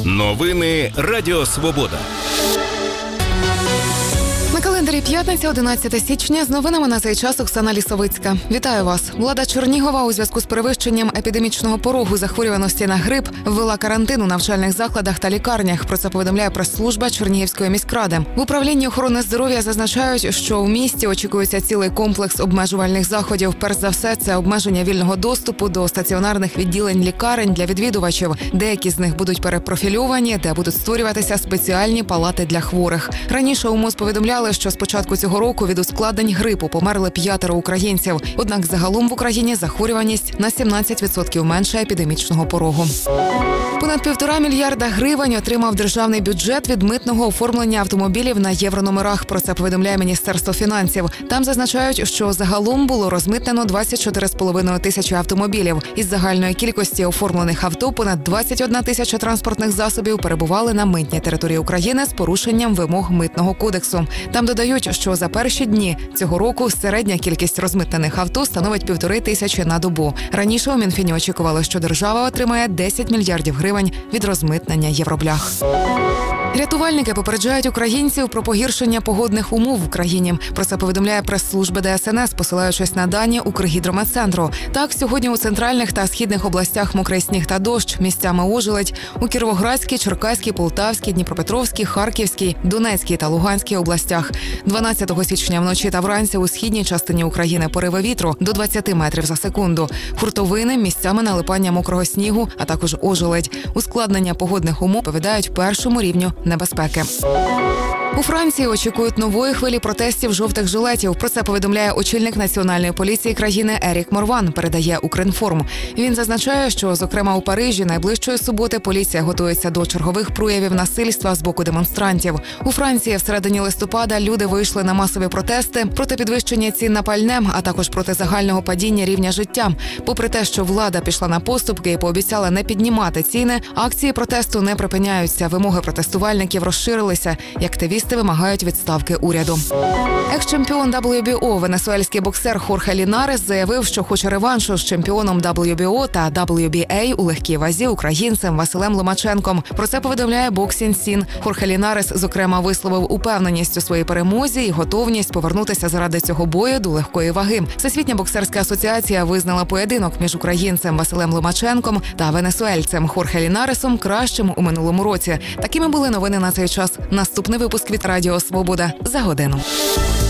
Новини Радіо Свобода. На календарі п'ятниця, 11 січня. З новинами на цей час Оксана Лісовицька. Вітаю вас. Влада Чернігова у зв'язку з перевищенням епідемічного порогу захворюваності на грип ввела карантин у навчальних закладах та лікарнях. Про це повідомляє прес-служба Чернігівської міськради. В управлінні охорони здоров'я зазначають, що у місті очікується цілий комплекс обмежувальних заходів. Перш за все, це обмеження вільного доступу до стаціонарних відділень лікарень для відвідувачів. Деякі з них будуть перепрофільовані, де будуть створюватися спеціальні палати для хворих. Раніше у МОЗ повідомляли, що з початку цього року від ускладнень грипу померли 5 українців. Однак загалом в Україні захворюваність на 17% менше епідемічного порогу. Понад 1,5 мільярда гривень отримав державний бюджет від митного оформлення автомобілів на єврономерах. Про це повідомляє Міністерство фінансів. Там зазначають, що загалом було розмитнено 24,5 тисячі автомобілів. Із загальної кількості оформлених авто понад 21 тисяча транспортних засобів перебували на митній території України з порушенням вимог Митного кодексу. Там додають, що за перші дні цього року середня кількість розмитнених авто становить 1,5 тисячі на добу. Раніше у Мінфіні очікували, що держава отримає 10 мільярдів гривень від розмитнення євроблях. Рятувальники попереджають українців про погіршення погодних умов в країні. Про це повідомляє прес-служба ДСНС, посилаючись на дані Укргідрометцентру. Так, сьогодні у центральних та східних областях мокрий сніг та дощ, місцями ожеледь. У Кіровоградській, Черкаській, Полтавській, Дніпропетровській, Харківській, Донецькій та Луганській областях. 12 січня вночі та вранці у східній частині України пориви вітру до 20 метрів за секунду. Хуртовини, місцями налипання мокрого снігу, а також ожеледь. Ускладнення погодних умов повідають першому рівню небезпеки. У Франції очікують нової хвилі протестів жовтих жилетів. Про це повідомляє очільник національної поліції країни Ерік Морван, передає Укрінформ. Він зазначає, що, зокрема, у Парижі найближчої суботи поліція готується до чергових проявів насильства з боку демонстрантів. У Франції всередині листопада люди вийшли на масові протести проти підвищення цін на пальне, а також проти загального падіння рівня життя. Попри те, що влада пішла на поступки і пообіцяла не піднімати ціни, акції протесту не припиняються. Вимоги протестувальників розширилися. Активісти вимагають відставки уряду. Екс-чемпіон WBO, венесуельський боксер Хорхе Лінарес заявив, що хоче реваншу з чемпіоном WBO та WBA у легкій вазі українцем Василем Ломаченком. Про це повідомляє Boxing Scene. Хорхе Лінарес, зокрема, висловив упевненість у своїй перемозі і готовність повернутися заради цього бою до легкої ваги. Всесвітня боксерська асоціація визнала поєдинок між українцем Василем Ломаченком та венесуельцем Хорхе Лінаресом кращим у минулому році. Такими були новини на цей час. Наступний випуск від Радіо Свобода за годину.